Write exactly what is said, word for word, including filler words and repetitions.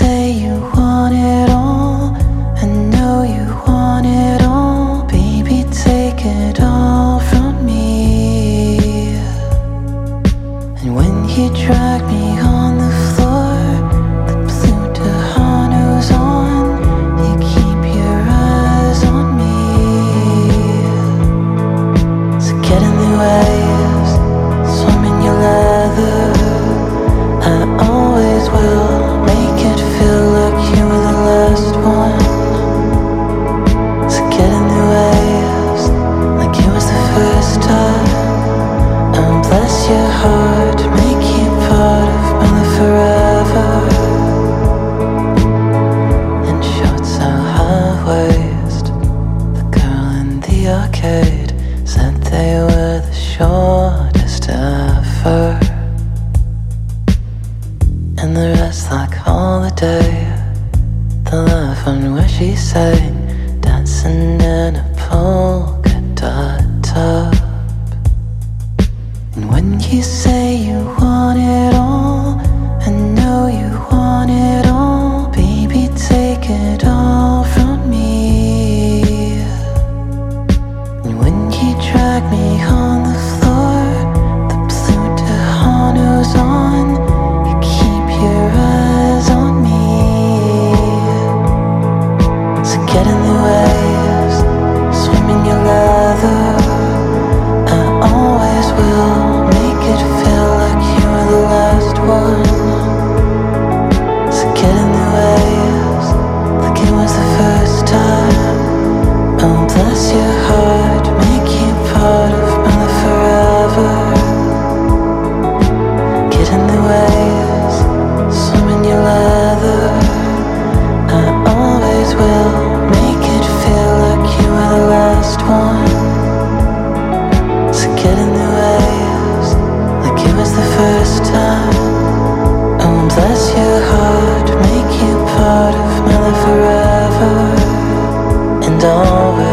say you want it all, I know you want it all. Baby, take it all from me. And when you drag me on the floor, the blue Tejano's on, you keep your eyes on me. So get in the waves, swim in your leather. I always will make it feel like you were the last one. So get in the waves, like it was the first time. And bless your heart, make you part of my life forever. In shorts so high waist, the girl in the arcade said they were the shortest ever. And the rest like holiday, the love one where she sang, dancing in a polka dot top. And when you say you want it all, I know you want it all. Baby, take it all from me. And when you drag me on the floor, the blue Tejano's on, you keep your eyes on me. So get in the waves, swim in your leather. I always will make it feel like you were the last one. So get in the waves, like it was the first time. Oh, bless your heart, make you part of my life forever. Get in the waves, swim in your leather. I always will make it feel like you were the last one. So get in the waves, like it was the first time. Oh, bless your heart, make you part of my life forever and always.